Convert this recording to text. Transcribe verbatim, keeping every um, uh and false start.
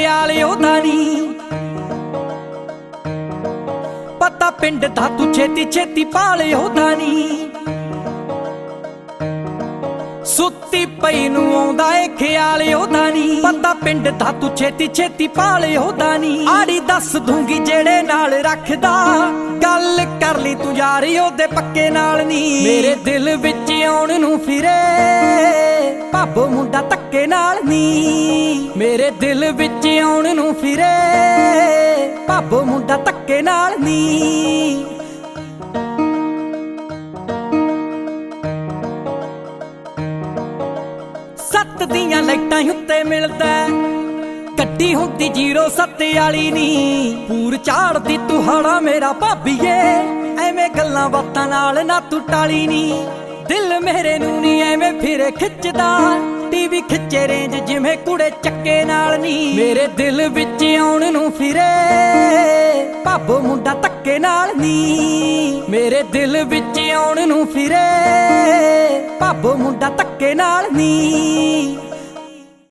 ਖਿਆਲ ਉਹਦਾ ਨੀ ਪਤਾ ਪਿੰਡ ਦਾ ਤੂੰ ਛੇਤੀ ਛੇਤੀ ਪਾਲ ਉਹਦਾ ਨੀ ਸੁੱਤੀ ਪਈ ਨੂੰ ਆਉਂਦਾ ਏ ਖਿਆਲ ਉਹਦਾ ਨੀ ਪਤਾ ਪਿੰਡ ਦਾ ਤੂੰ ਛੇਤੀ ਛੇਤੀ ਪਾਲ ਉਹਦਾ ਨੀ ਆੜੀ ਦੱਸ ਦੂੰਗੀ ਜਿਹੜੇ ਨਾਲ ਰੱਖਦਾ ਗੱਲ ਕਰ ਲਈ ਤੂੰ ਯਾਰੀ ਉਹਦੇ ਪੱਕੇ ਨਾਲ ਨੀ ਮੇਰੇ ਦਿਲ ਵਿੱਚ ਆਉਣ ਨੂੰ ਫਿਰੇ ਭਾਬੋ ਮੁੰਡਾ ਧੱਕੇ ਨਾਲ ਨੀ ਮੇਰੇ ਦਿਲ ਵਿੱਚ ਆਉਣ ਨੂੰ ਫਿਰੇ ਭਾਬੋ ਮੁੰਡਾ ਧੱਕੇ ਨਾਲ ਨੀ ਸੱਤ ਦੀਆਂ ਲਾਈਟਾਂ ਉੱਤੇ ਮਿਲਦਾ ਗੱਡੀ ਹੁੰਦੀ ਜ਼ੀਰੋ ਸੱਤ ਵਾਲੀ ਨੀ ਪੂਰ ਝਾੜਦੀ ਤੂੰ ਹਾੜਾ ਮੇਰਾ ਭਾਬੀਏ ਐਵੇਂ ਗੱਲਾਂ ਬਾਤਾਂ ਨਾਲ ਨਾ ਤੂੰ ਟਾਲੀ ਨੀ ਦਿਲ ਮੇਰੇ ਨੂੰ ਨੀ ਐਵੇਂ ਫਿਰੇ ਖਿੱਚਦਾ ਟੀਵੀ ਖਿੱਚੇ ਰੇਂਜ ਜਿਵੇਂ ਕੁੜੇ ਚੱਕੇ ਨਾਲ ਨੀ ਮੇਰੇ ਦਿਲ ਵਿੱਚ ਆਉਣ ਨੂੰ ਫਿਰੇ ਭਾਬੋ ਮੁੰਡਾ ਧੱਕੇ ਨਾਲ ਨੀ ਮੇਰੇ ਦਿਲ ਵਿੱਚ ਆਉਣ ਨੂੰ ਫਿਰੇ ਭਾਬੋ ਮੁੰਡਾ ਧੱਕੇ ਨਾਲ ਨੀ